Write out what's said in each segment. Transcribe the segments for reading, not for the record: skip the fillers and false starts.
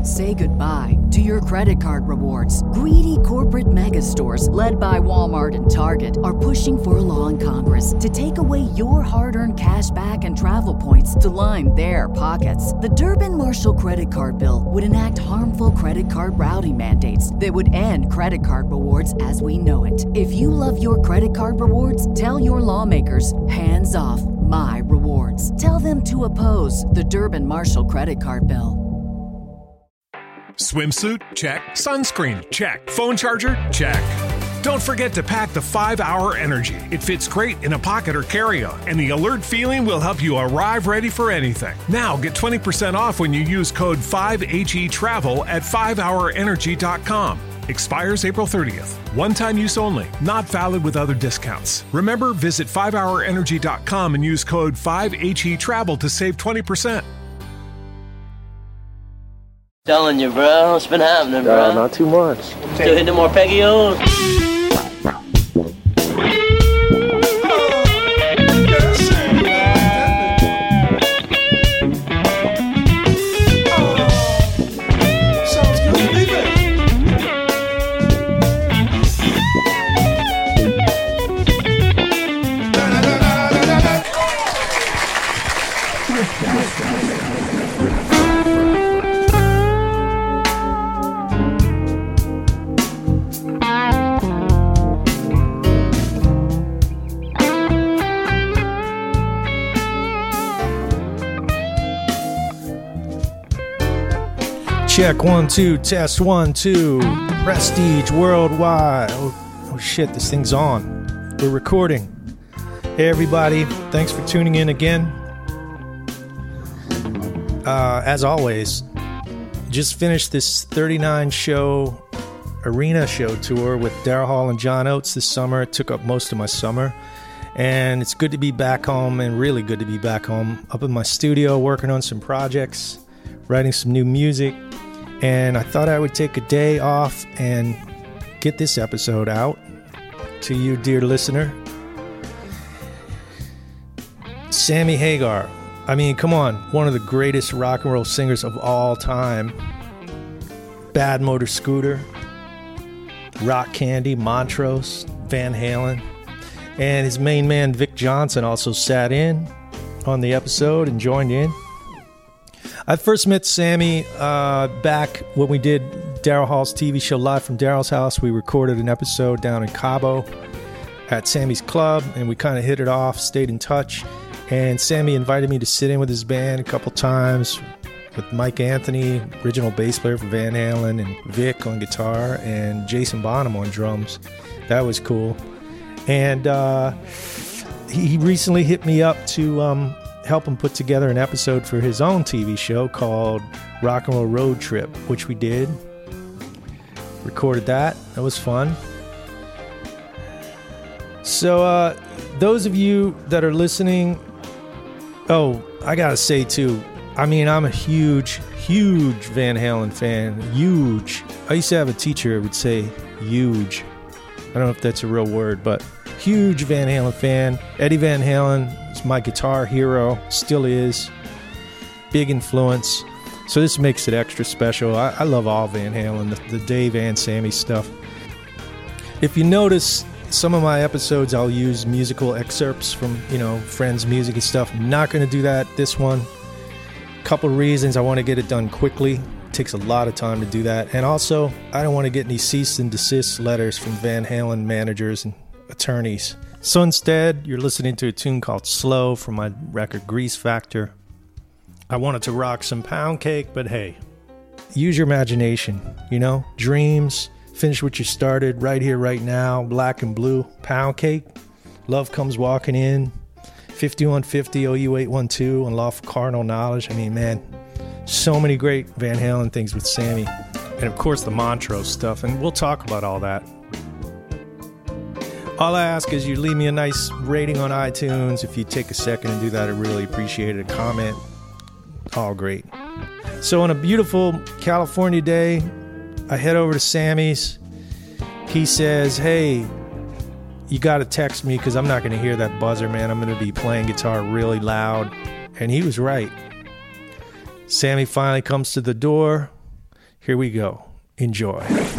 Say goodbye to your credit card rewards. Greedy corporate mega stores, led by Walmart and Target, are pushing for a law in Congress to take away your hard-earned cash back and travel points to line their pockets. The Durbin-Marshall credit card bill would enact harmful credit card routing mandates that would end credit card rewards as we know it. If you love your credit card rewards, tell your lawmakers, hands off my rewards. Tell them to oppose the Durbin-Marshall credit card bill. Swimsuit? Check. Sunscreen? Check. Phone charger? Check. Don't forget to pack the 5-Hour Energy. It fits great in a pocket or carry-on, and the alert feeling will help you arrive ready for anything. Now get 20% off when you use code 5HETRAVEL at 5hourenergy.com. Expires April 30th. One-time use only. Not valid with other discounts. Remember, visit 5hourenergy.com and use code 5HETRAVEL to save 20%. Telling you, bro. What's been happening, bro? Not too much. Still hitting more Peggy-O's? Check 1 2, test 1 2. Prestige Worldwide. Oh shit, this thing's on. We're recording. Hey everybody, thanks for tuning in again. As always, just finished this 39 show arena show tour with Daryl Hall and John Oates this summer. It took up most of my summer, and it's good to be back home, and really good to be back home, up in my studio working on some projects, writing some new music. And I thought I would take a day off and get this episode out to you, dear listener. Sammy Hagar. I mean, come on. One of the greatest rock and roll singers of all time. Bad Motor Scooter, Rock Candy, Montrose, Van Halen. And his main man, Vic Johnson, also sat in on the episode and joined in. I first met Sammy back when we did Daryl Hall's TV show Live from Daryl's House. We recorded an episode down in Cabo at Sammy's club, and we kind of hit it off, stayed in touch. And Sammy invited me to sit in with his band a couple times with Mike Anthony, original bass player for Van Halen, and Vic on guitar, and Jason Bonham on drums. That was cool. And he recently hit me up to help him put together an episode for his own TV show called Rock and Roll Road Trip, which we did. Recorded that. That was fun. So those of you that are listening, I gotta say too, I mean, I'm a huge Van Halen fan. Huge. I used to have a teacher who would say huge. I don't know if that's a real word, but huge Van Halen fan. Eddie Van Halen is my guitar hero, still is. Big influence. So this makes it extra special. I love all Van Halen, the Dave and Sammy stuff. If you notice, some of my episodes I'll use musical excerpts from, friends' music and stuff. I'm not going to do that this one. Couple reasons. I want to get it done quickly. It takes a lot of time to do that. And also, I don't want to get any cease and desist letters from Van Halen managers and attorneys. So instead, you're listening to a tune called Slow from my record Grease Factor. I wanted to rock some Pound Cake, but hey, use your imagination, dreams, finish what you started right here, right now, Black and Blue, Pound Cake, Love Comes Walking In, 5150, OU 812, Unlawful Carnal Knowledge. I mean, man, so many great Van Halen things with Sammy. And of course the Montrose stuff, and we'll talk about all that. All I ask is you leave me a nice rating on iTunes. If you take a second and do that, I really appreciate it. A comment, all great. So on a beautiful California day, I head over to Sammy's. He says, hey, you got to text me because I'm not going to hear that buzzer, man. I'm going to be playing guitar really loud. And he was right. Sammy finally comes to the door. Here we go. Enjoy.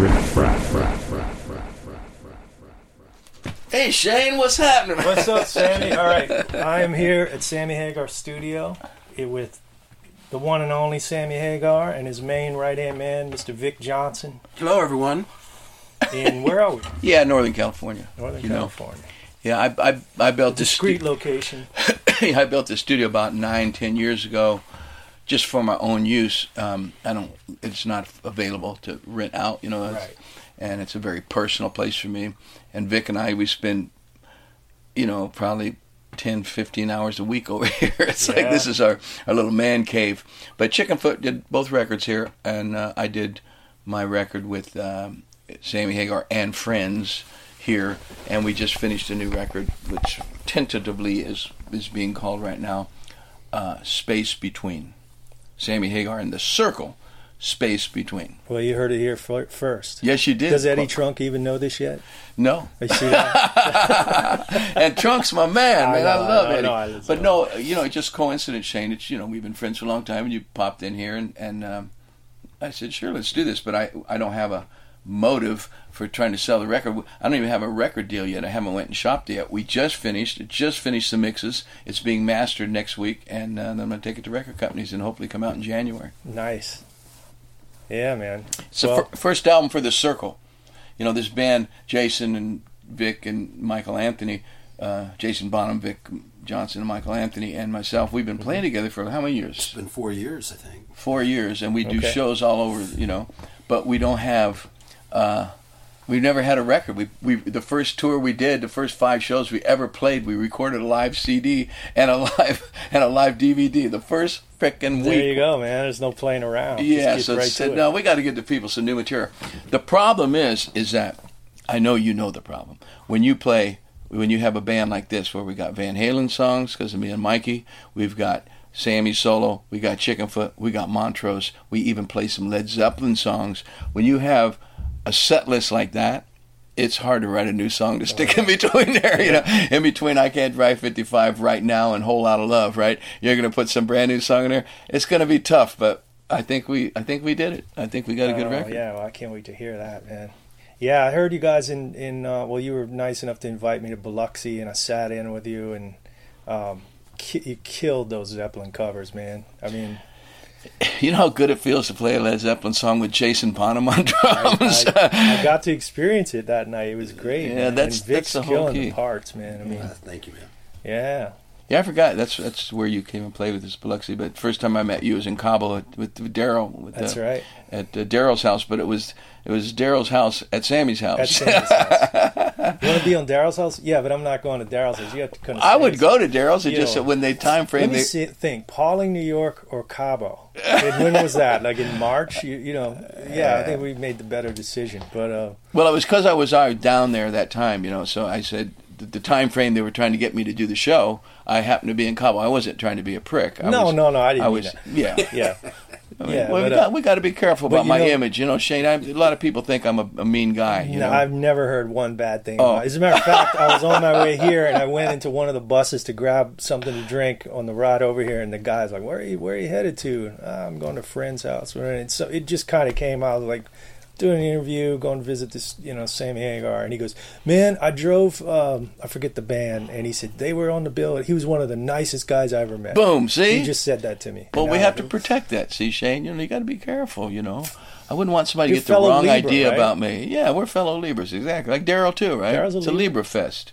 Hey, Shane, what's happening? What's up, Sammy? All right, I am here at Sammy Hagar Studio with the one and only Sammy Hagar and his main right-hand man, Mr. Vic Johnson. Hello, everyone. And where are we? Yeah, Northern California. Northern California. Yeah, I built this discreet location. I built this studio about 9-10 years ago, just for my own use. It's not available to rent out, Right. And it's a very personal place for me. And Vic and I, we spend, probably 10, 15 hours a week over here. It's like this is our little man cave. But Chickenfoot did both records here, and I did my record with Sammy Hagar and Friends here, and we just finished a new record, which tentatively is being called right now Space Between. Sammy Hagar and the Circle, Space Between. Well, you heard it here first. Yes, you did. Does Eddie Trunk even know this yet? No. You see that? And Trunk's my man, man. I love Eddie. But no, it's just coincidence, Shane. It's we've been friends for a long time, and you popped in here, and I said, sure, let's do this. But I don't have a motive for trying to sell the record. I don't even have a record deal yet. I haven't went and shopped it yet. We just finished the mixes. It's being mastered next week, and then I'm going to take it to record companies and hopefully come out in January. Nice. Yeah, man. So first album for The Circle. This band, Jason and Vic and Michael Anthony, Jason Bonham, Vic Johnson and Michael Anthony and myself, we've been playing together for how many years? It's been 4 years, I think. 4 years, and we do shows all over, but we don't have... we've never had a record. We the first tour we did, the first 5 shows we ever played, we recorded a live CD and a live DVD. The first frickin' week. There you go, man. There's no playing around. Yeah, Just so right said, to no, we got to give the people some new material. The problem is that I know you know the problem when you have a band like this where we got Van Halen songs because of me and Mikey, we've got Sammy solo, we got Chickenfoot, we got Montrose, we even play some Led Zeppelin songs. When you have a set list like that, it's hard to write a new song to stick in between there, in between I Can't Drive 55 right now and Whole Lotta Love, right? You're going to put some brand new song in there. It's going to be tough, but I think we did it. I think we got a good record. Yeah, well, I can't wait to hear that, man. Yeah, I heard you guys in you were nice enough to invite me to Biloxi, and I sat in with you, and you killed those Zeppelin covers, man. I mean... You know how good it feels to play a Led Zeppelin song with Jason Bonham on drums? I got to experience it that night. It was great. Yeah, man. that's the whole key. The parts, man. I mean, thank you, man. Yeah. Yeah, I forgot. That's where you came and played with us, Biloxi. But first time I met you was in Cabo with Daryl. That's right. At Daryl's house, but it was Daryl's house at Sammy's house. At Sammy's house. You want to be on Daryl's house? Yeah, but I'm not going to Daryl's house. You have to come to I would go to Daryl's. It just when they time frame. Let me think. Pauling, New York, or Cabo. And when was that? Like in March? Yeah, I think we made the better decision. But well, it was because I was down there that time. So I said the time frame they were trying to get me to do the show. I happened to be in Cabo. I wasn't trying to be a prick. No, I didn't mean that. Yeah. Yeah. We got to be careful about my image, Shane. A lot of people think I'm a mean guy. No, I've never heard one bad thing. As a matter of fact, I was on my way here, and I went into one of the buses to grab something to drink on the ride over here, and the guy's like, "Where are you headed to?" I'm going to a friend's house. And so it just kind of came out like doing an interview, going to visit this, Sammy Hagar, and he goes, "Man, I drove, I forget the band," and he said they were on the bill. He was one of the nicest guys I ever met. Boom, see? He just said that to me. Well, we have to protect that, see, Shane. You got to be careful, I wouldn't want somebody to You're get the wrong Libra, idea right? about me. Yeah, we're fellow Libras, exactly. Like Daryl, too, right? Daryl's a Libra fest.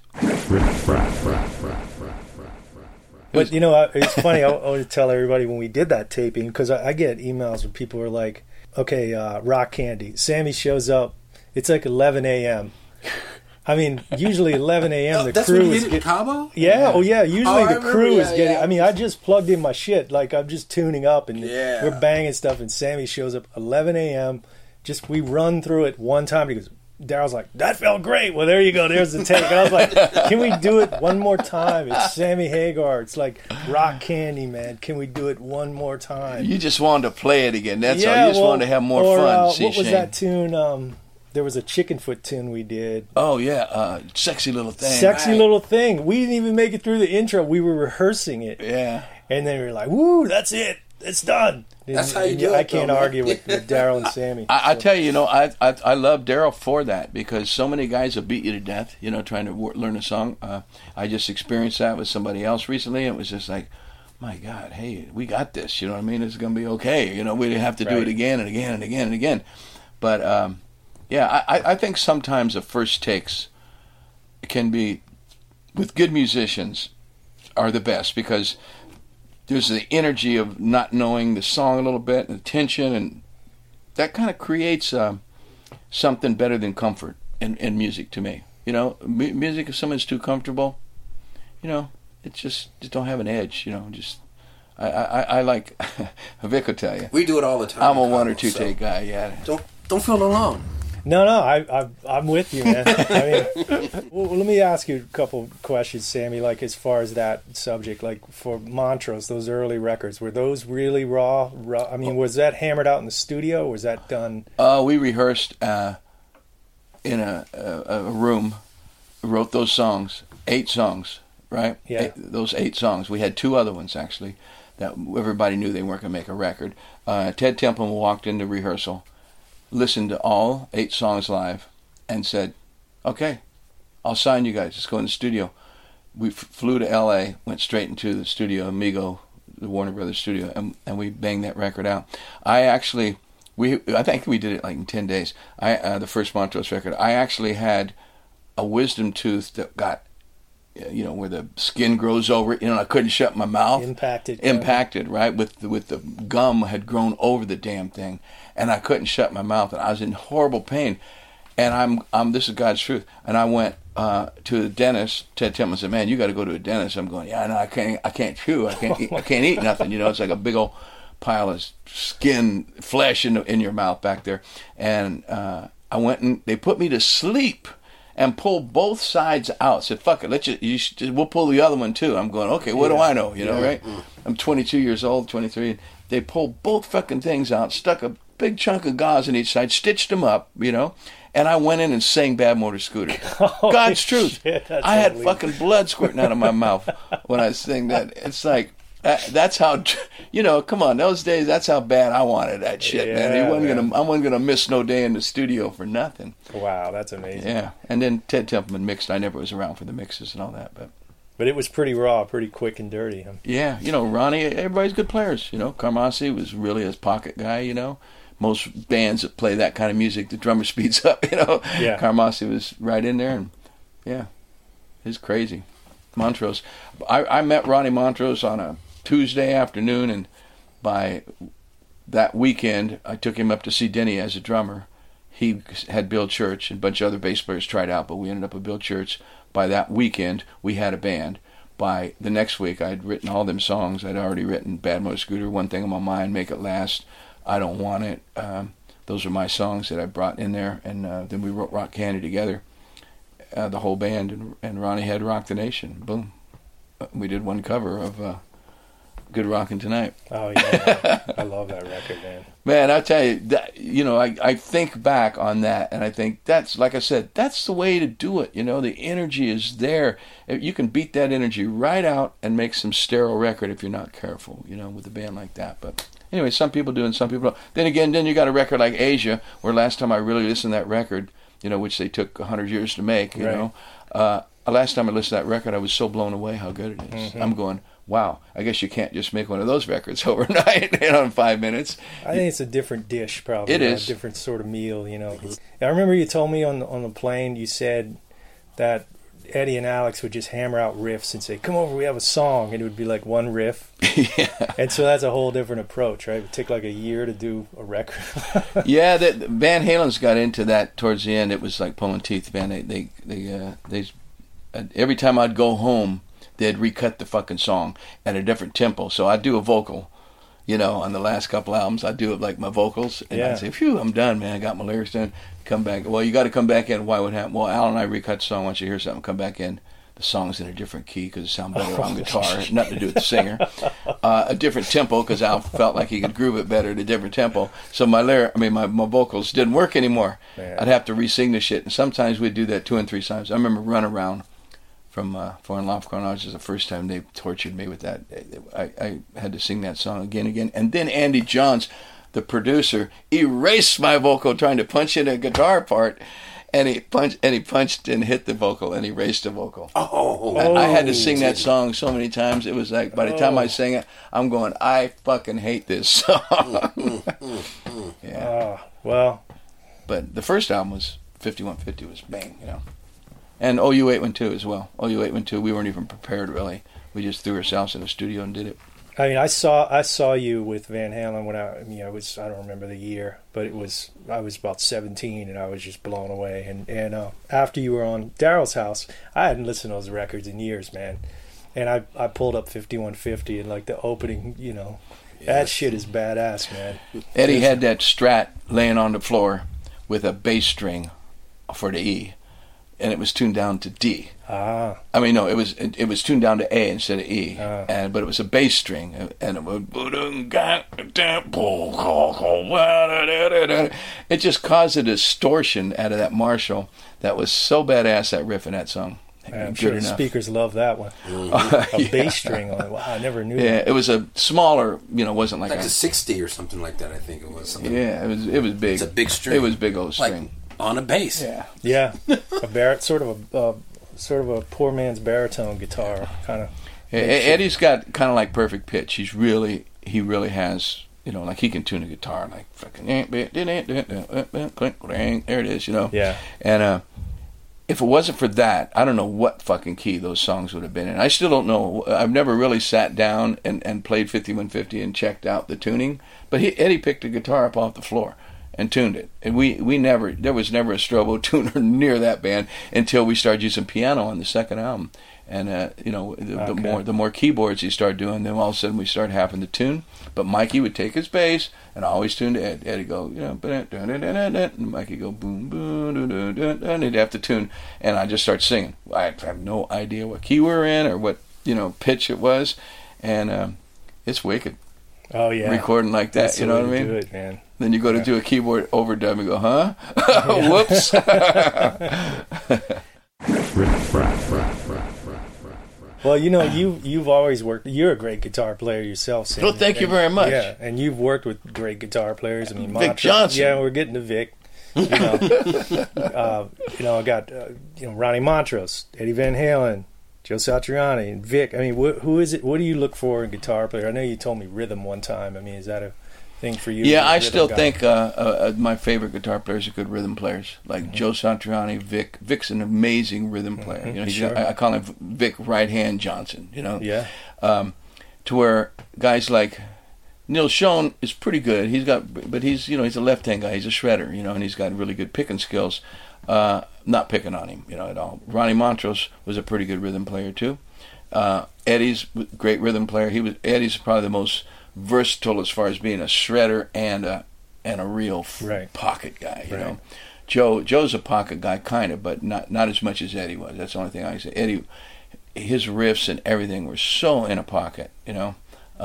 But, it's funny. I always tell everybody when we did that taping, because I get emails where people are like, okay, Rock Candy. Sammy shows up. It's like 11 a.m. I mean, usually 11 a.m. the that's crew when you is hit Cabo? Yeah, yeah. Usually the crew is getting. Yeah. I mean, I just plugged in my shit. Like I'm just tuning up, and Yeah. we're banging stuff. And Sammy shows up 11 a.m. We run through it one time. And he goes, Daryl's like, that felt great. Well, there you go. There's the take. And I was like, can we do it one more time? It's Sammy Hagar. It's like Rock Candy, man. Can we do it one more time? You just wanted to play it again. That's all. You just wanted to have more fun. What was that tune? There was a Chickenfoot tune we did. Oh, yeah. Sexy Little Thing. Sexy Little Thing. We didn't even make it through the intro. We were rehearsing it. Yeah. And then we were like, woo, that's it. it's done. That's how you do it. I can't argue with Daryl and Sammy. I tell you, I love Daryl for that, because so many guys will beat you to death, trying to learn a song. I just experienced that with somebody else recently, and it was just like, my God, hey, we got this. You know what I mean? It's going to be okay. We didn't have to do it again and again and again and again. But I think sometimes the first takes can be, with good musicians, are the best, because there's the energy of not knowing the song a little bit, and the tension, and that kind of creates something better than comfort in music to me. Music, if someone's too comfortable, it just don't have an edge. I like Vic will tell you. We do it all the time. I'm a one or two take guy. Yeah. Don't feel alone. No, I'm with you, man. I mean, well, let me ask you a couple questions, Sammy. Like, as far as that subject, like for Montrose, those early records, were those really raw? I mean, was that hammered out in the studio, or was that done? We rehearsed in a room. Wrote those songs, 8 songs, right? Yeah. Those 8 songs. We had 2 other ones actually that everybody knew they weren't going to make a record. Ted Templeman walked into rehearsal, listened to all 8 songs live, and said, okay, I'll sign you guys. Let's go in the studio. We flew to L.A., went straight into the studio, Amigo, the Warner Brothers studio, and we banged that record out. I think we did it like in 10 days. The first Montrose record, I actually had a wisdom tooth that got, where the skin grows over it, I couldn't shut my mouth. Impacted, right? With the gum had grown over the damn thing, and I couldn't shut my mouth, and I was in horrible pain. And I'm this is God's truth. And I went to the dentist. Ted Templeman said, "Man, you got to go to a dentist." I'm going, "Yeah, no, I can't chew. I can't eat nothing. It's like a big old pile of skin, flesh in your mouth back there." And I went, and they put me to sleep and pulled both sides out. Said, "Fuck it, we'll pull the other one too." I'm going, "Okay, what do I know?" Right? I'm 22 years old, 23. They pulled both fucking things out, stuck a big chunk of gauze in each side, stitched them up, and I went in and sang Bad Motor Scooter. God's truth. Shit, I had fucking blood squirting out of my mouth when I sang that. It's like, that's how, come on, those days, that's how bad I wanted that shit, man. I wasn't gonna miss no day in the studio for nothing. Wow, that's amazing. Yeah, and then Ted Templeman mixed. I never was around for the mixes and all that, but it was pretty raw, pretty quick and dirty. Huh? Yeah, Ronnie, everybody's good players. Carmassi was really his pocket guy. Most bands that play that kind of music, the drummer speeds up. Yeah. Carmassi was right in there, and yeah, it's crazy. Montrose, I met Ronnie Montrose on a Tuesday afternoon, and by that weekend, I took him up to see Denny as a drummer. He had Bill Church, and a bunch of other bass players tried out, but we ended up with Bill Church. By that weekend, we had a band. By the next week, I'd written all them songs. I'd already written Bad Motor Scooter, One Thing on My Mind, Make It Last, I Don't Want It. Those are my songs that I brought in there, and then we wrote Rock Candy together, the whole band, and Ronnie had Rock the Nation. Boom. We did one cover of Good Rockin' Tonight. Oh, yeah. I love that record, man. Man, I tell you, that, I think back on that, and I think that's, like I said, that's the way to do it. The energy is there. You can beat that energy right out and make some sterile record if you're not careful, with a band like that. But anyway, some people do and some people don't. Then again, you got a record like Asia, where last time I really listened to that record, which they took 100 years to make, last time I listened to that record, I was so blown away how good it is. Mm-hmm. I'm going, wow, I guess you can't just make one of those records overnight in 5 minutes. I think it's a different dish, probably. It is. A different sort of meal, I remember you told me on the plane, you said that Eddie and Alex would just hammer out riffs and say, "Come over, we have a song," and it would be like one riff. Yeah. And so that's a whole different approach, right? It would take like a year to do a record. Yeah, Van Halen's got into that towards the end. It was like pulling teeth, man. They every time I'd go home, they'd recut the fucking song at a different tempo. So I'd do a vocal, on the last couple albums. I'd do it like my vocals, and I'd say, "Phew, I'm done, man. I got my lyrics done." Come back. Well, you got to come back in. Why would happen? Well, Al and I recut the song. Once you hear something, come back in. The song's in a different key because it sounds better on guitar. Nothing to do with the singer. A different tempo because Al felt like he could groove it better at a different tempo. So my vocals didn't work anymore. Man. I'd have to re-sing the shit, and sometimes we'd do that 2 and 3 times. I remember Run Around. from Foreign Love Chronology. It was the first time they tortured me with that. I had to sing that song again. And then Andy Johns, the producer, erased my vocal trying to punch in a guitar part. And he punched and hit the vocal and erased the vocal. I had to sing that song so many times. It was like, by the time I sang it, I'm going, I fucking hate this song. Yeah. Well. But the first album was 5150 was bang, you know. And OU812 as well. OU812, we weren't even prepared really. We just threw ourselves in the studio and did it. I mean, I saw you with Van Halen when I don't remember the year, but I was about 17 and I was just blown away. And after you were on Daryl's house, I hadn't listened to those records in years, man. And I pulled up 5150 and like the opening, you know, that shit is badass, man. Eddie had that Strat laying on the floor with a bass string for the E, and it was tuned down to D. I mean, no, it was tuned down to A instead of E, but it was a bass string, and it would. It just caused a distortion out of that Marshall that was so badass. That riff in that song. I'm sure the speakers love that one. A bass string on it. Wow, I never knew that. Yeah, it was a smaller, you know, wasn't like a 60 or something like that. I think it was. Something. Yeah, it was big. It's a big string. It was big old string. Like on a bass. Yeah. A sort of a poor man's baritone guitar kind of. Eddie's got kind of like perfect pitch. He really has, you know, like he can tune a guitar like fucking there it is, you know. Yeah. And if it wasn't for that, I don't know what fucking key those songs would have been in. I still don't know. I've never really sat down and played 5150 and checked out the tuning. But Eddie picked a guitar up off the floor and tuned it. And there was never a Strobo tuner near that band until we started using piano on the second album. And you know, the more keyboards he started doing, then all of a sudden we started having to tune. But Mikey would take his bass and always tune to Ed. Eddie go, you know, and Mikey go boom boom, and he'd have to tune, and I just start singing. I have no idea what key we were in or what, you know, pitch it was, and it's wicked. Oh yeah, recording like that, that's you know what I mean? Do it, man. Then you go to do a keyboard overdub and go, huh? Whoops. Well, you know, you've always worked. You're a great guitar player yourself, Sam. Well, thank you very much. Yeah, and you've worked with great guitar players. I mean, Vic Johnson. Yeah, we're getting to Vic. You know, I got Ronnie Montrose, Eddie Van Halen, Joe Satriani, and Vic. I mean, who is it? What do you look for in a guitar player? I know you told me rhythm one time. I mean, is that a thing for you? Yeah, I still think my favorite guitar players are good rhythm players, like Joe Satriani, Vic. Vic's an amazing rhythm player. You know, sure. I call him Vic Right Hand Johnson. You know, yeah. To where guys like Neil Schon is pretty good. He's a left hand guy. He's a shredder. You know, and he's got really good picking skills. Not picking on him, you know, at all. Ronnie Montrose was a pretty good rhythm player too. Eddie's a great rhythm player. Eddie's probably the most versatile as far as being a shredder and a real pocket guy, you know. Joe's a pocket guy kind of, but not as much as Eddie was. That's the only thing I can say. Eddie, his riffs and everything were so in a pocket, you know.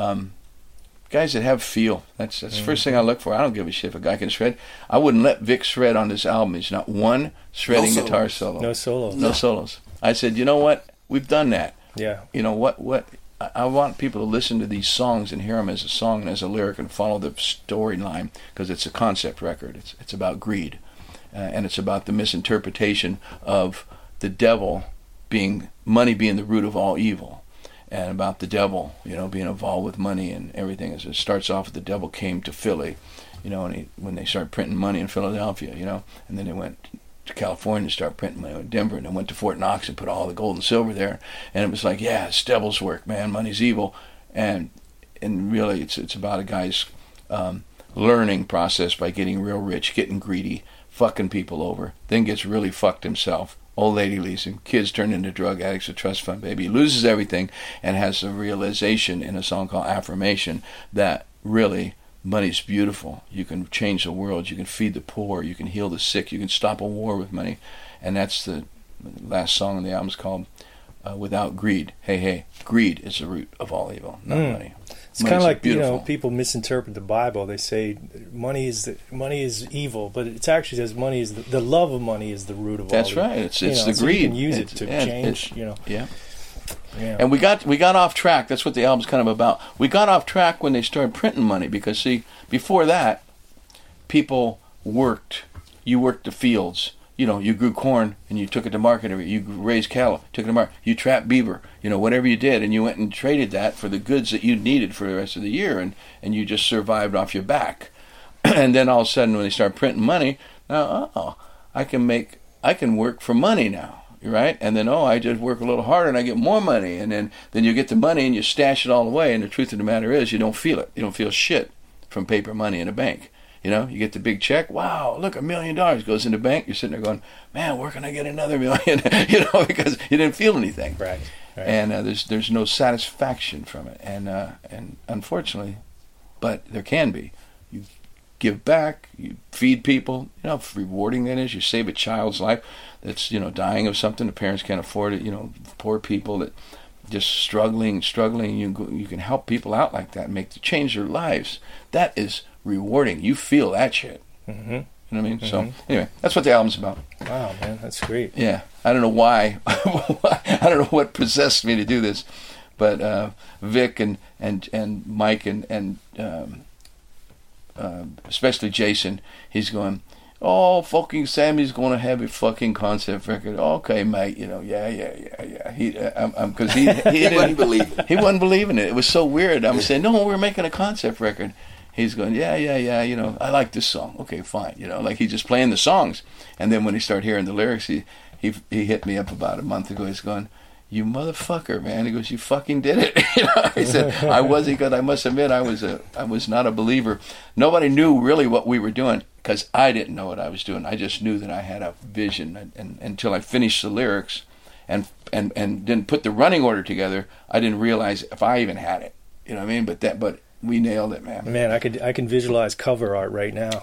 Guys that have feel. That's the first thing I look for. I don't give a shit if a guy can shred. I wouldn't let Vic shred on this album. He's not one shredding guitar solo. No solos. No solos. I said, you know what? We've done that. Yeah. You know what? I want people to listen to these songs and hear them as a song and as a lyric and follow the storyline, because it's a concept record. It's about greed, and it's about the misinterpretation of the devil money being the root of all evil, and about the devil, you know, being involved with money and everything. As it starts off, the devil came to Philly, you know, and when they started printing money in Philadelphia, you know, and then they went to California to start printing money in Denver, and then went to Fort Knox and put all the gold and silver there, and it was like, yeah, it's devil's work, man, money's evil, and really it's about a guy's learning process by getting real rich, getting greedy, fucking people over, then gets really fucked himself. Old lady leaves him, kids turn into drug addicts, a trust fund baby. He loses everything and has a realization in a song called Affirmation that really money's beautiful. You can change the world. You can feed the poor. You can heal the sick. You can stop a war with money. And that's the last song on the album is called Without Greed. Hey, greed is the root of all evil, not money. It's kind of like people misinterpret the Bible. They say money is evil, but it actually says money is the love of money is the root of all. That's right. It's the so greed. You can use it to change. Yeah. And we got off track. That's what the album's kind of about. We got off track when they started printing money because, see, before that, people worked. You worked the fields. You grew corn and you took it to market. You raised cattle, took it to market. You trapped beaver. Whatever you did, and you went and traded that for the goods that you needed for the rest of the year, and you just survived off your back. And then all of a sudden, when they start printing money, now I can work for money now. Right? And then, I just work a little harder and I get more money. And then you get the money and you stash it all away. And the truth of the matter is you don't feel it. You don't feel shit from paper money in a bank. You get the big check. Wow, look, $1 million goes in the bank. You're sitting there going, man, where can I get another million? Because you didn't feel anything. Right. And there's no satisfaction from it. And unfortunately, but there can be. You give back, you feed people, how rewarding that is. You save a child's life that's, dying of something. The parents can't afford it, poor people that just struggling. You can help people out like that and change their lives. That is rewarding. You feel that shit. Mm-hmm. You know what I mean? Mm-hmm. So anyway, that's what the album's about. Wow, man, that's great. Yeah, I don't know why. I don't know what possessed me to do this, but Vic and Mike and especially Jason, he's going, fucking Sammy's going to have a fucking concept record. Okay, mate, yeah. Because he wasn't believing. He wasn't believing it. It was so weird. I'm saying, no, we're making a concept record. He's going, yeah. I like this song. Okay, fine. Like he's just playing the songs. And then when he started hearing the lyrics, he hit me up about a month ago. He's going, you motherfucker, man. He goes, you fucking did it. He said, I must admit, I was not a believer. Nobody knew really what we were doing because I didn't know what I was doing. I just knew that I had a vision. And until I finished the lyrics and didn't put the running order together, I didn't realize if I even had it. You know what I mean? But we nailed it, man. Man, I can visualize cover art right now.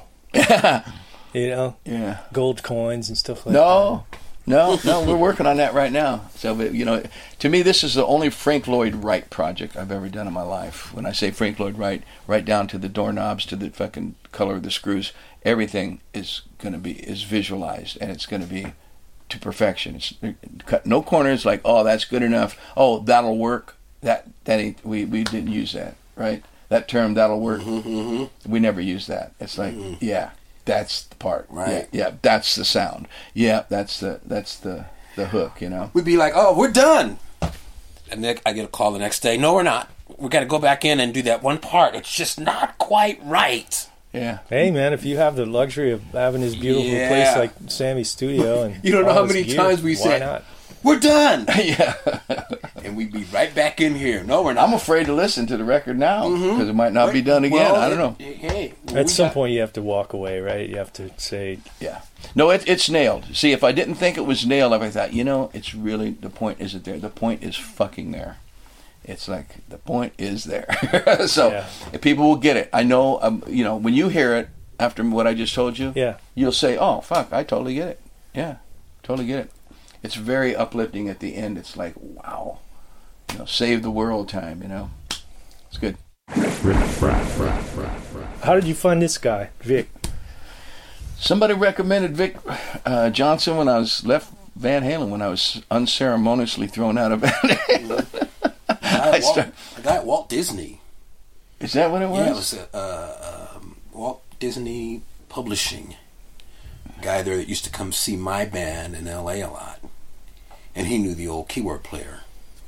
Yeah. Gold coins and stuff like that. No, we're working on that right now. So, to me, this is the only Frank Lloyd Wright project I've ever done in my life. When I say Frank Lloyd Wright, right down to the doorknobs, to the fucking color of the screws, everything is visualized, and it's going to be to perfection. It's cut no corners. Like, that's good enough. That'll work. That ain't. We didn't use that, right? That term, that'll work. Mm-hmm. We never use that. It's like, yeah. That's the part, right? Yeah, that's the sound. Yeah, that's the hook. We'd be like, we're done, and then I get a call the next day. No, we're not. We got to go back in and do that one part. It's just not quite right. Yeah. Hey, man, if you have the luxury of having this beautiful place like Sammy's studio, and you don't know how many times we said, not? We're done. Yeah. And we'd be right back in here. No, we're not. I'm afraid to listen to the record now because it might not be done again. I don't know. Hey, at some point you have to walk away, right? You have to say... Yeah. No, it's nailed. See, if I didn't think it was nailed, I thought, it's really, the point isn't there. The point is fucking there. It's like, the point is there. So, if people will get it. I know, when you hear it, after what I just told you, you'll say, oh, fuck, I totally get it. Yeah, totally get it. It's very uplifting at the end. It's like, wow, save the world time, It's good. How did you find this guy, Vic? Somebody recommended Vic Johnson when I was left Van Halen, when I was unceremoniously thrown out of Van Halen. A guy at Walt Disney. Is that what it was? Yeah, it was Walt Disney Publishing. A guy there that used to come see my band in L.A. a lot. And he knew the old keyboard player,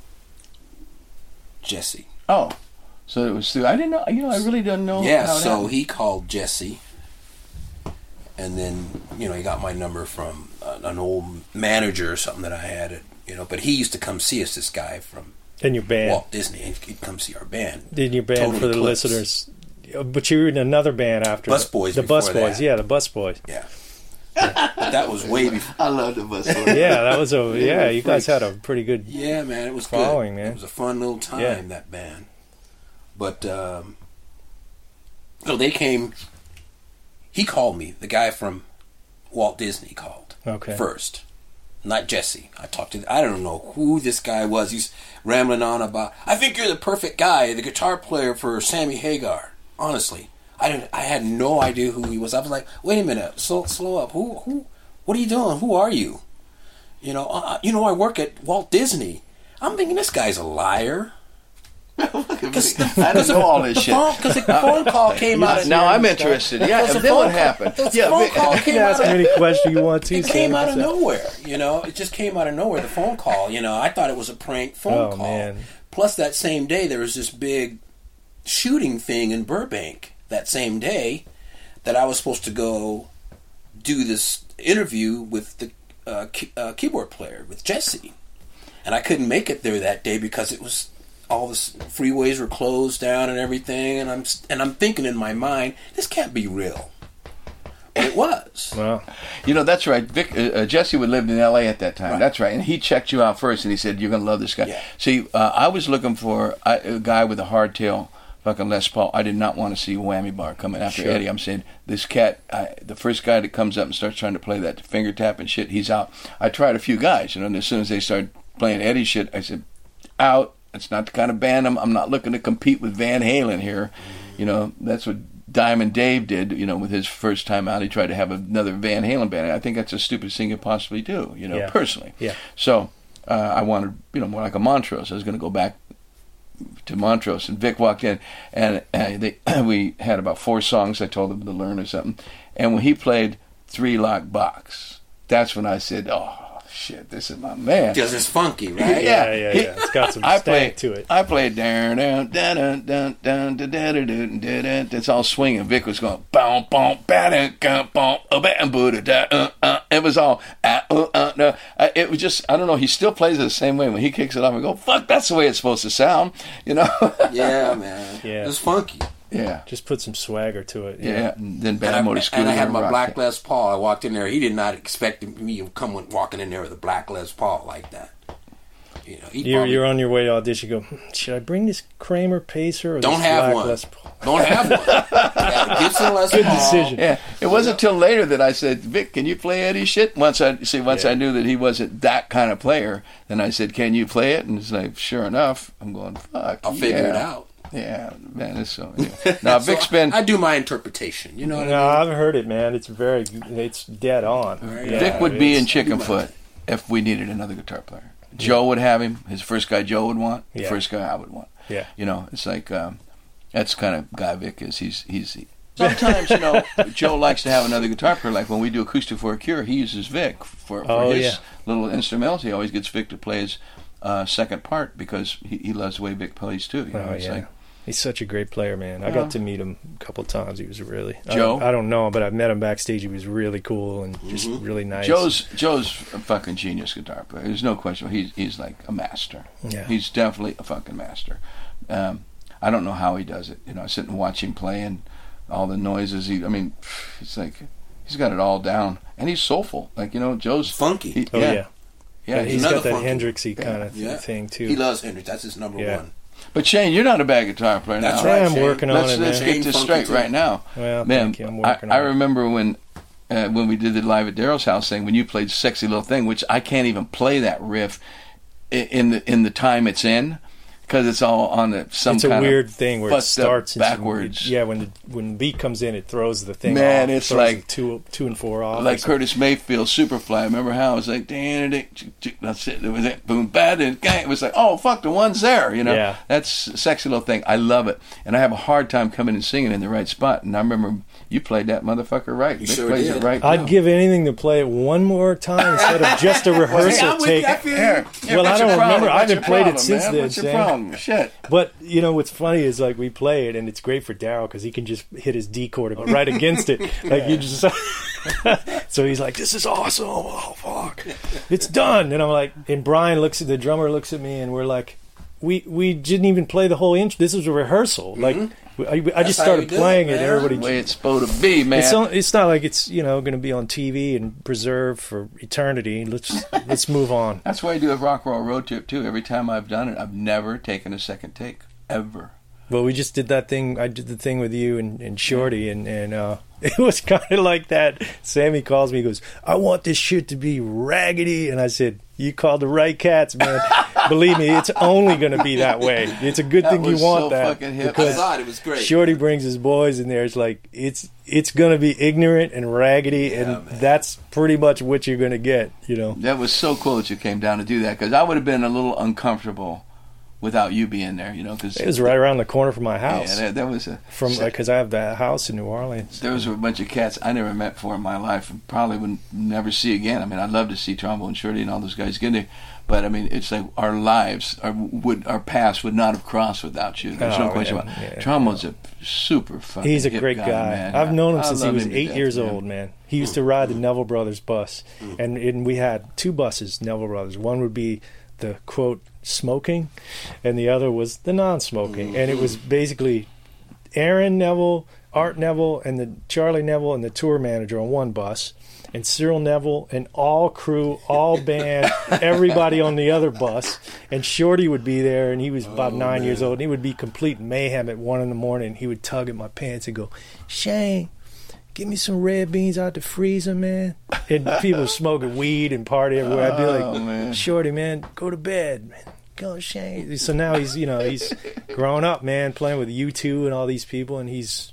Jesse. Oh, so it was through. I didn't know. I really didn't know. Yeah, how it so happened. He called Jesse, and then he got my number from an old manager or something that I had. But he used to come see us. This guy from your band, Walt Disney, and he'd come see our band. In your band, totally for the listeners, but you were in another band after Busboys. The Busboys, yeah, the Busboys. Yeah. But that was way before. I love the Busboys. Yeah, that was you guys had a pretty good man, it was following, good. man. It was a fun little time, that band. But so they came. He called me. The guy from Walt Disney called first, not Jesse. I don't know who this guy was. He's rambling on about, I think you're the perfect guy, the guitar player for Sammy Hagar. Honestly, I had no idea who he was. I was like, wait a minute, slow up. Who? What are you doing? Who are you? I work at Walt Disney. I'm thinking this guy's a liar. I don't know all this shit. Because the phone call came out. Now I'm interested. Yeah, then what happened? The phone call came out. Ask any question you want to. It came out of nowhere. It just came out of nowhere. The phone call. I thought it was a prank phone call. Man. Plus, that same day there was this big shooting thing in Burbank. That same day, that I was supposed to go do this interview with the keyboard player with Jesse, and I couldn't make it there that day because it was. All the freeways were closed down and everything, and I'm thinking in my mind, this can't be real. But it was. Well, that's right. Vic, Jesse would live in L.A. at that time. Right. That's right, and he checked you out first, and he said, "You're gonna love this guy." Yeah. See, I was looking for a guy with a hardtail, fucking Les Paul. I did not want to see Whammy Bar coming after Sure. Eddie. I'm saying this cat, the first guy that comes up and starts trying to play that finger tap and shit, he's out. I tried a few guys, and as soon as they started playing Eddie shit, I said, out. It's not the kind of band I'm not looking to compete with Van Halen here. That's what Diamond Dave did, with his first time out. He tried to have another Van Halen band. I think that's the stupidest thing you possibly do, personally. Yeah. So I wanted, more like a Montrose. I was going to go back to Montrose, and Vic walked in, and we had about 4 songs I told him to learn or something. And when he played Three Lock Box, that's when I said, oh, shit, this is my man. Because it's funky, right? Yeah. It's got some stank to it. I played down, down, down, down, down, down, down, down. It's all swinging. Vic was going boom, boom, ba-dum, boom, bam, booda, da, It was all no. It was just, I don't know. He still plays it the same way. When he kicks it off, I go, fuck, that's the way it's supposed to sound. Yeah, man. Yeah. It was funky. Yeah. Just put some swagger to it. Yeah. And then Bad Motor Scooter. And I had my rock black it. Les Paul. I walked in there. He did not expect me to come walking in there with a black Les Paul like that. You're on your way to audition. You go, should I bring this Kramer Pacer or Don't this have black one. Les Paul? Don't have one. I got a Gibson Les Good Paul. decision. Yeah, it wasn't until later that I said, Vic, can you play Eddie shit? Once I knew that he wasn't that kind of player, then I said, can you play it? And it's like, sure enough. I'm going, fuck. I'll figure it out. Yeah, man, it's so. Yeah. Now, So Vic's been. I do my interpretation. You know what No, I mean? I've heard it, man. It's dead on. Right. Yeah, Vic would be in it's- Chickenfoot if we needed another guitar player. Joe would have him. His first guy Joe would want. The Yeah. first guy I would want. Yeah. It's like that's the kind of guy Vic is. He's sometimes Joe likes to have another guitar player. Like when we do Acoustic for a Cure, he uses Vic for his little instrumentals. He always gets Vic to play his second part because he loves the way Vic plays too. It's like, he's such a great player, man. I got to meet him a couple of times. He was really Joe? I don't know, but I met him backstage. He was really cool and just really nice. Joe's a fucking genius guitar player. There's no question. He's like a master. Yeah. He's definitely a fucking master. I don't know how he does it. I sit and watch him play and all the noises. It's like he's got it all down, and he's soulful. Like Joe's Funky. Yeah, he's got another that funky. Hendrixy kind of thing too. He loves Hendrix. That's his number one. But Shane, you're not a bad guitar player That's now. right. I'm Shane. working on Let's it, man. get this Funky straight too. right now. Well, Man, thank you. I'm working on I it. remember when we did the Live at Daryl's House thing, when you played Sexy Little Thing, which I can't even play that riff in the time it's in, because it's all on It's a weird thing where it fucked up starts and backwards. when the beat comes in, it throws the thing Man, off. it's throws like- the two and four off. like or something. Curtis Mayfield, Superfly. Remember how it was like, that's it. It was it, boom, bad, and gang. It was like, oh fuck, the one's there. Yeah. That's a Sexy Little Thing. I love it, and I have a hard time coming and singing in the right spot. And I remember you played that motherfucker right. Vic sure plays did. it right. I'd too. give anything to play it one more time instead of just a rehearsal take. Here, Well, what's I your don't problem? remember. I What's haven't your played it problem, since man? then, What's your Sam. problem? Shit. But what's funny is like we play it and it's great for Daryl because he can just hit his D chord right against it. Like you just. So he's like, "This is awesome! Oh fuck, it's done!" And I'm like, and Brian the drummer looks at me, and we're like, "We didn't even play the whole intro. This was a rehearsal. Like I just how started you do it, playing it. man. Everybody, The way it's supposed to be, man. it's not like it's going to be on TV and preserved for eternity. Let's move on. That's why I do a rock roll road trip too. Every time I've done it, I've never taken a second take ever. Well, we just did that thing. I did the thing with you and Shorty, and It was kind of like that. Sammy calls me, he goes, I want this shit to be raggedy. And I said, you called the right cats, man. Believe me, it's only going to be that way. It's a good thing you want so that. fucking hip. Because I thought it was great. Shorty brings his boys in there. It's like, it's going to be ignorant and raggedy, and man. that's pretty much what you're going to get, you know. That was so cool that you came down to do that, because I would have been a little uncomfortable without you being there, you know. Cause It was right around the corner from my house. Yeah, that was Because I have that house in New Orleans. There was a bunch of cats I never met before in my life, and probably would never see again. I mean, I'd love to see Trombone Shorty and all those guys get there, but I mean, it's like our lives, our paths would not have crossed without you. There's no question about it. Trombone's a super fucking He's a hip great guy. man. I've known him since he love was him to 8 death, years man. old, man. He used to ride the Neville Brothers bus, and we had two buses, Neville Brothers. One would be the, quote, smoking, and the other was the non-smoking. And it was basically Aaron Neville, Art Neville, and the Charlie Neville and the tour manager on one bus, and Cyril Neville and all crew, all band, everybody on the other bus. And Shorty would be there, and he was about 9 years old, and he would be complete mayhem at 1 a.m. He would tug at my pants and go, Shane, give me some red beans out the freezer, man. And people were smoking weed and party everywhere. I'd be like, man. Shorty, man, go to bed, man. Go, Shane. So now he's grown up, man, playing with U2 and all these people, and he's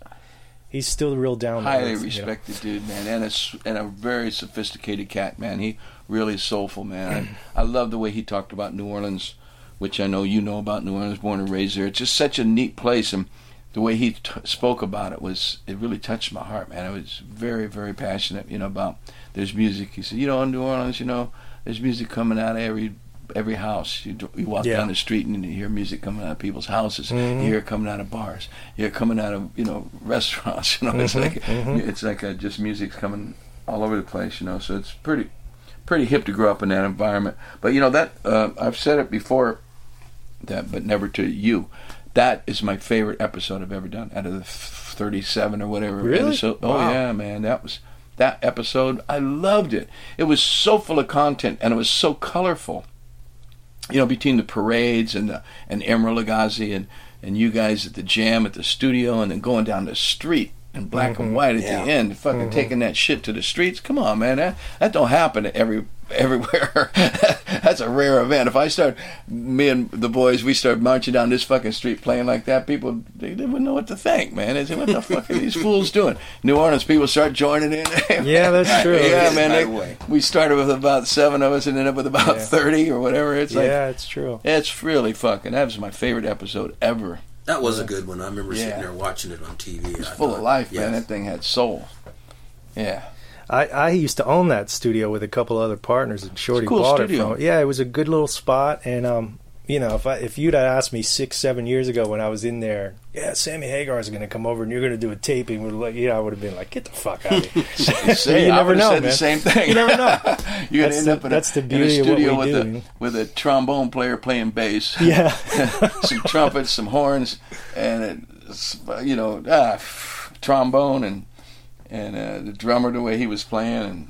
still real down to Highly earth, respected dude, man, and a very sophisticated cat, man. He really is soulful, man. I love the way he talked about New Orleans, which I know you know about New Orleans, born and raised there. It's just such a neat place, and the way he spoke about it really touched my heart, man. It was very, very passionate, you know, about there's music. He said, you know, in New Orleans, you know, there's music coming out of every house. You walk down the street and you hear music coming out of people's houses. You hear it coming out of bars. You hear it coming out of, you know, restaurants. You know, it's like just music's coming all over the place. You know, so it's pretty hip to grow up in that environment. But you know that I've said it before, but never to you. That is my favorite episode I've ever done out of the 37 or whatever. Really? Episode. Wow. Oh yeah, man, that episode. I loved it. It was so full of content and it was so colorful. You know, between the parades and Emeril Lagasse and you guys at the jam at the studio, and then going down the street in black and white at the end, fucking taking that shit to the streets. Come on, man, that don't happen everywhere. That's a rare event. If me and the boys, we start marching down this fucking street playing like that, people they wouldn't know what to think, man. They say, what the fuck are these fools doing? New Orleans people start joining in. Yeah, that's true. Yeah, man. We started with about 7 of us and ended up with about 30 or whatever. It's like, yeah, it's true. It's really fucking. That was my favorite episode ever. That was a good one. I remember sitting there watching it on TV. It was full of life, man. That thing had soul. Yeah. I used to own that studio with a couple other partners, and Shorty cool bought studio. it from. Yeah, it was a good little spot, and you know, if you'd have asked me 6-7 years ago when I was in there, Sammy Hagar is going to come over and you're going to do a taping, I would have been like, get the fuck out of here. See, you I never know, said man. the same thing. You never know. You're going to end up that's the in a beauty of studio what we do. with a trombone player playing bass. Yeah. Some trumpets, some horns, and trombone and the drummer the way he was playing. And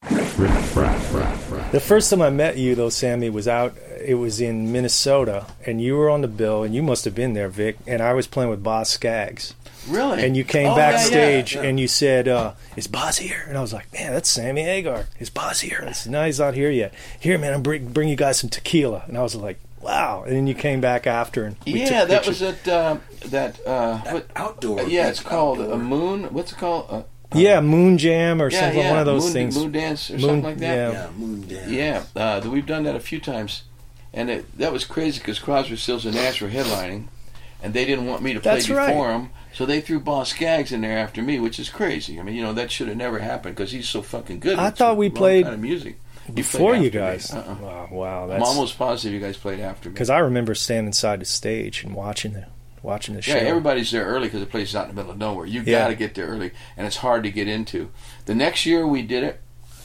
the first time I met you, though, Sammy, it was in Minnesota, and you were on the bill, and you must have been there, Vic, and I was playing with Boz Scaggs. Really? And you came backstage, and you said, is Boz here? And I was like, man, that's Sammy Hagar. Is Boz here? I said, no, he's not here yet. Here, man, I'm bring you guys some tequila. And I was like, wow. And then you came back after, and we took that pictures. was at outdoor. Yeah, it's called a Moon. What's it called? Moon Jam or something, one of those things. Moon Dance or something like that. Yeah, Moon Dance. Yeah, we've done that a few times, and that was crazy because Crosby, Stills and Nash were headlining, and they didn't want me to play before them, so they threw Boz Scaggs in there after me, which is crazy. I mean, you know, that should have never happened because he's so fucking good. I thought we played kind of music before you guys. Me. Wow, I'm almost positive you guys played after me. Because I remember standing inside the stage and watching the show. Yeah, everybody's there early because the place is out in the middle of nowhere. You got to get there early, and it's hard to get into. The next year we did it,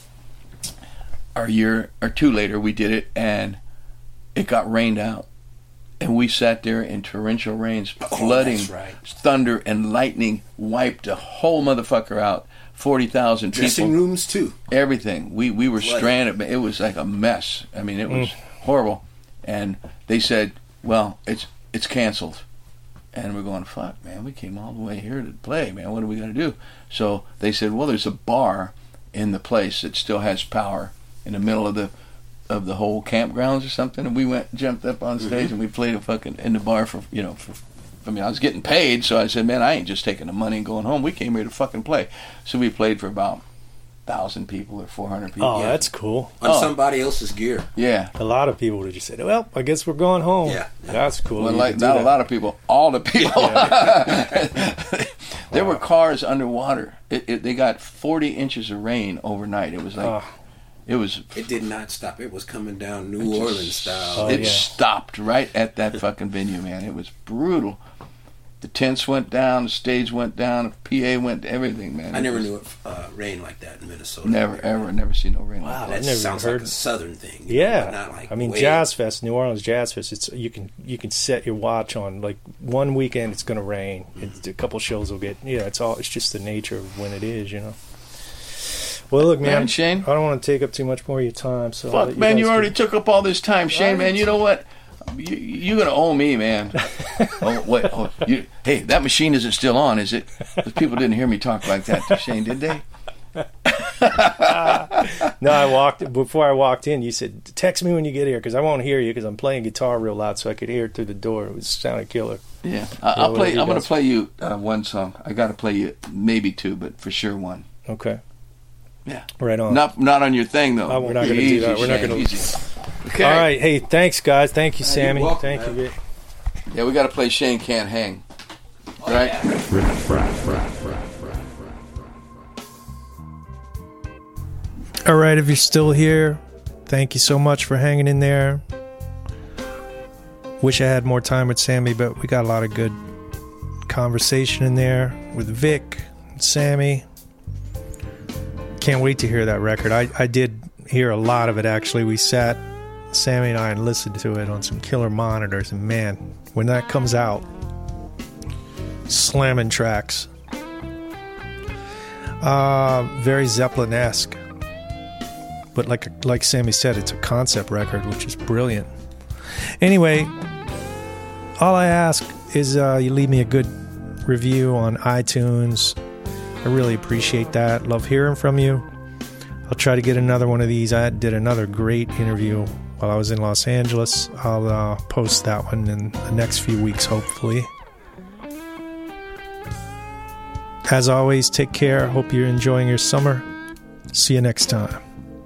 a year or two later we did it, and it got rained out. And we sat there in torrential rains, flooding, thunder, and lightning wiped the whole motherfucker out. 40,000 people. Dressing rooms, too. Everything. We were stranded. It was like a mess. I mean, it was horrible. And they said, well, it's canceled. And we're going, fuck, man, we came all the way here to play, man. What are we going to do? So they said, well, there's a bar in the place that still has power in the middle of the whole campgrounds or something. And we jumped up on stage and we played in the bar for, I was getting paid. So I said, man, I ain't just taking the money and going home. We came here to fucking play. So we played for about 1,000 people or 400 people. Oh, that's cool. On somebody else's gear. Yeah. A lot of people would just say, well, I guess we're going home. Yeah. That's cool. Well, not a lot of people. All the people. There were cars underwater. They got 40 inches of rain overnight. It was like... It did not stop. It was coming down New Orleans style. It stopped right at that fucking venue, man. It was brutal. The tents went down, the stage went down, the PA went, everything, man. I never knew it rained like that in Minnesota. Never seen no rain like that. Wow, that sounds like a southern thing. Yeah, not like Jazz Fest, New Orleans Jazz Fest. It's you can set your watch on like one weekend it's going to rain. A couple shows will get It's just the nature of when it is, Well, look, man, Shane, I don't want to take up too much more of your time. So fuck, man, you already took up all this time, Shane. Man, you know what? You're gonna owe me, man. Hey, that machine isn't still on, is it? Because people didn't hear me talk like that to Shane, did they? No, before I walked in. You said, "Text me when you get here," because I won't hear you because I'm playing guitar real loud, so I could hear it through the door. It sounded killer. Yeah, I'm gonna play you one song. I got to play you maybe two, but for sure one. Okay. Yeah. Right on. Not on your thing though. We're not going to do that. We're not going to. Okay. All right. Hey, thanks, guys. Thank you, Sammy. Welcome, thank you, Vic. Yeah, we got to play Shane Can't Hang. Right? All right. If you're still here, thank you so much for hanging in there. Wish I had more time with Sammy, but we got a lot of good conversation in there with Vic and Sammy. Can't wait to hear that record. I did hear a lot of it, actually. We sat, Sammy and I, and listened to it on some killer monitors, and man, when that comes out, slamming tracks. Very Zeppelin-esque. But like Sammy said, it's a concept record, which is brilliant. Anyway, all I ask is you leave me a good review on iTunes. I really appreciate that. Love hearing from you. I'll try to get another one of these. I did another great interview while I was in Los Angeles. I'll post that one in the next few weeks, hopefully. As always, take care. Hope you're enjoying your summer. See you next time.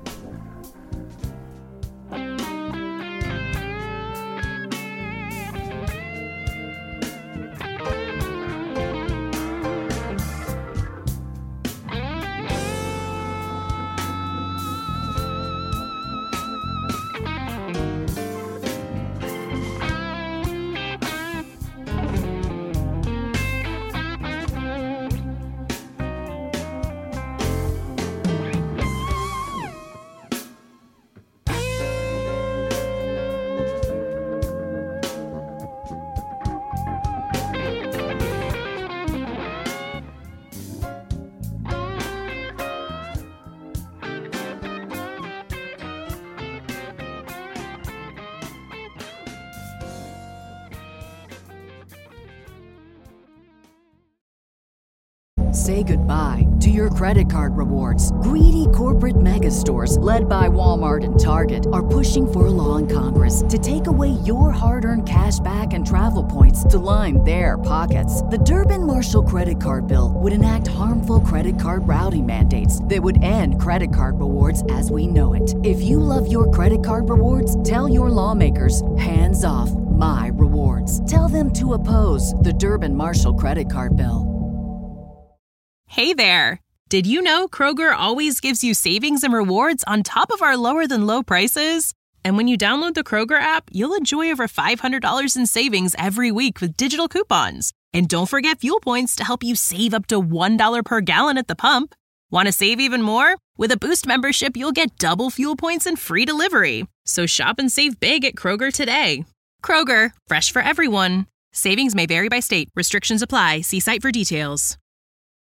Say goodbye to your credit card rewards. Greedy corporate mega stores, led by Walmart and Target, are pushing for a law in Congress to take away your hard-earned cash back and travel points to line their pockets. The Durbin-Marshall credit card bill would enact harmful credit card routing mandates that would end credit card rewards as we know it. If you love your credit card rewards, tell your lawmakers, hands off my rewards. Tell them to oppose the Durbin-Marshall credit card bill. Hey there! Did you know Kroger always gives you savings and rewards on top of our lower-than-low prices? And when you download the Kroger app, you'll enjoy over $500 in savings every week with digital coupons. And don't forget fuel points to help you save up to $1 per gallon at the pump. Want to save even more? With a Boost membership, you'll get double fuel points and free delivery. So shop and save big at Kroger today. Kroger, fresh for everyone. Savings may vary by state. Restrictions apply. See site for details.